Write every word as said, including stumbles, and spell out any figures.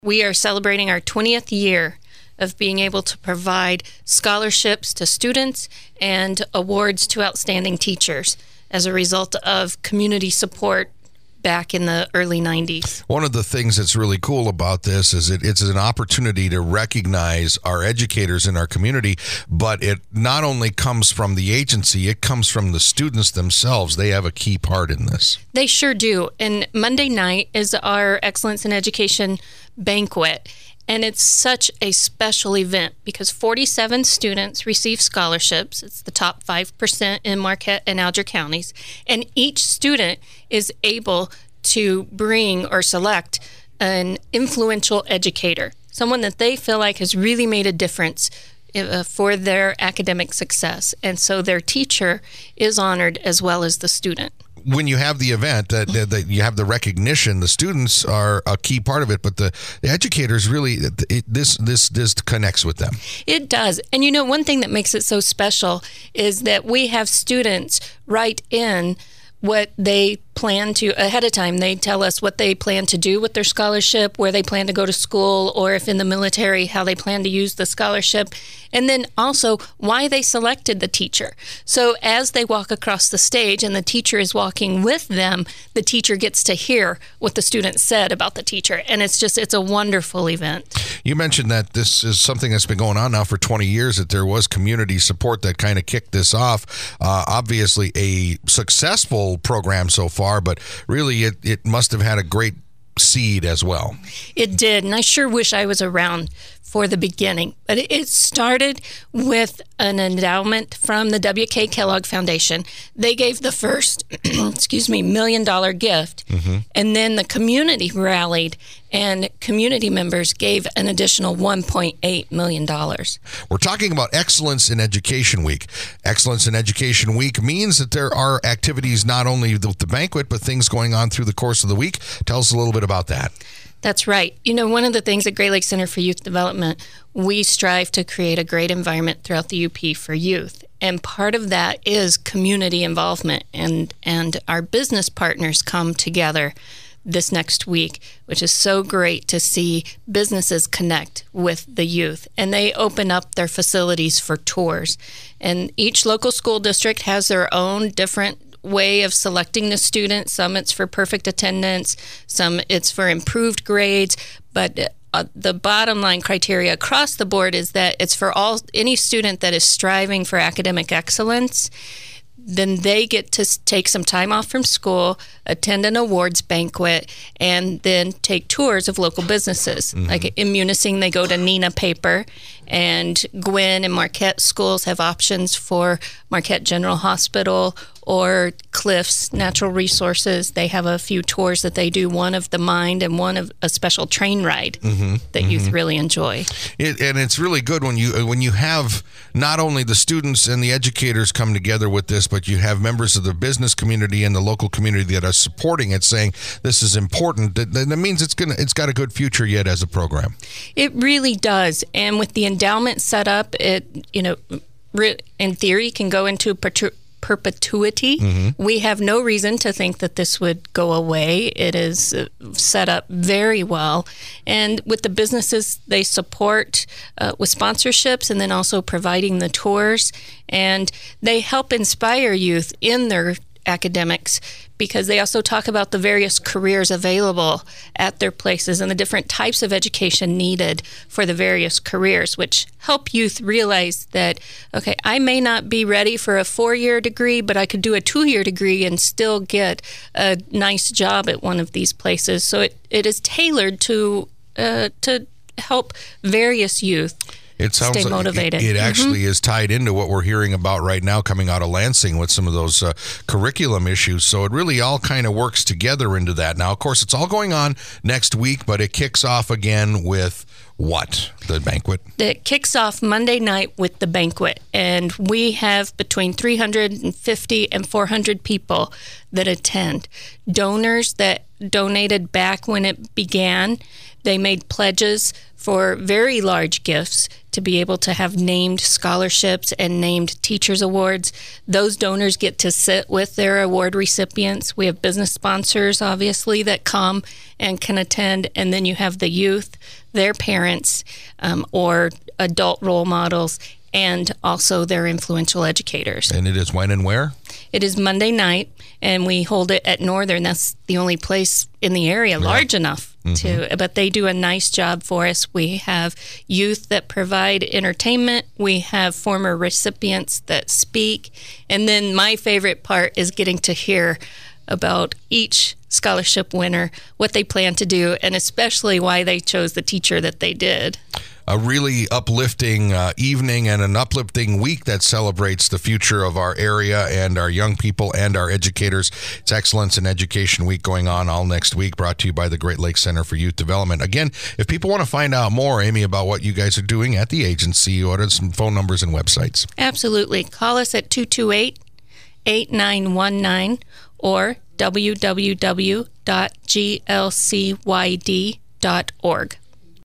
We are celebrating our twentieth year of being able to provide scholarships to students and awards to outstanding teachers as a result of community support back in the early nineties. One of the things that's really cool about this is it, it's an opportunity to recognize our educators in our community, but it not only comes from the agency, it comes from the students themselves. They have a key part in this. They sure do. And Monday night is our Excellence in Education banquet. And it's such a special event because forty-seven students receive scholarships. It's the top five percent in Marquette and Alger counties. And each student is able to bring or select an influential educator, someone that they feel like has really made a difference uh, for their academic success. And so their teacher is honored as well as the student. When you have the event, that uh, that you have the recognition, the students are a key part of it, but the, the educators really, it, this this this connects with them. It does. And you know, one thing that makes it so special is that we have students write in what they plan to, ahead of time, they tell us what they plan to do with their scholarship, where they plan to go to school, or if in the military, how they plan to use the scholarship, and then also why they selected the teacher. So as they walk across the stage and the teacher is walking with them, the teacher gets to hear what the student said about the teacher. And it's just, it's a wonderful event. You mentioned that this is something that's been going on now for twenty years, that there was community support that kind of kicked this off. Uh, obviously a successful program so far, but really it, it must have had a great seed as well. It did, and I sure wish I was around for the beginning. But it started with an endowment from the W K Kellogg Foundation. They gave the first, excuse me, million dollar gift, mm-hmm. and then the community rallied, and community members gave an additional one point eight million dollars. We're talking about Excellence in Education Week. Excellence in Education Week means that there are activities not only with the banquet, but things going on through the course of the week. Tell us a little bit about that. That's right. You know, one of the things at Great Lakes Center for Youth Development, we strive to create a great environment throughout the U P for youth. And part of that is community involvement. And, and our business partners come together this next week, which is so great to see businesses connect with the youth. And they open up their facilities for tours. And each local school district has their own different way of selecting the students. Some it's for perfect attendance, some it's for improved grades, but uh, the bottom line criteria across the board is that it's for all any student that is striving for academic excellence. Then they get to take some time off from school, attend an awards banquet, and then take tours of local businesses. Mm-hmm. Like in Munising, they go to Nina Paper, and Gwynn and Marquette schools have options for Marquette General Hospital or Cliffs Natural Resources. They have a few tours that they do, one of the mind and one of a special train ride mm-hmm. that mm-hmm. youth really enjoy. It, and it's really good when you when you have not only the students and the educators come together with this, but you have members of the business community and the local community that are supporting it, saying this is important. That, that means it's gonna it's got a good future yet as a program. It really does. And with the endowment set up, it you know in theory can go into pertu- perpetuity. Mm-hmm. We have no reason to think that this would go away. It is set up very well. And with the businesses they support uh, with sponsorships and then also providing the tours, and they help inspire youth in their academics because they also talk about the various careers available at their places and the different types of education needed for the various careers, which help youth realize that, okay, I may not be ready for a four-year degree, but I could do a two-year degree and still get a nice job at one of these places. So it, it is tailored to uh, to help various youth It sounds stay like motivated. It, it actually mm-hmm. is tied into what we're hearing about right now coming out of Lansing with some of those uh, curriculum issues. So it really all kind of works together into that. Now, of course, it's all going on next week, but it kicks off again with what? The banquet? It kicks off Monday night with the banquet, and we have between three hundred fifty and four hundred people that attend. Donors that donated back when it began, They made pledges for very large gifts to be able to have named scholarships and named teachers awards. Those donors get to sit with their award recipients. We have business sponsors, obviously, that come and can attend. And then you have the youth, their parents, um, or adult role models, and also their influential educators. And it is when and where? It is Monday night, and we hold it at Northern. That's the only place in the area yeah. large enough mm-hmm. to, but they do a nice job for us. We have youth that provide entertainment. We have former recipients that speak. And then my favorite part is getting to hear about each scholarship winner, what they plan to do, and especially why they chose the teacher that they did. A really uplifting uh, evening and an uplifting week that celebrates the future of our area and our young people and our educators. It's Excellence in Education Week going on all next week, brought to you by the Great Lakes Center for Youth Development. Again, if people want to find out more, Amy, about what you guys are doing at the agency, what are some phone numbers and websites? Absolutely. Call us at two two eight, eight nine one nine or w w w dot g l c y d dot org.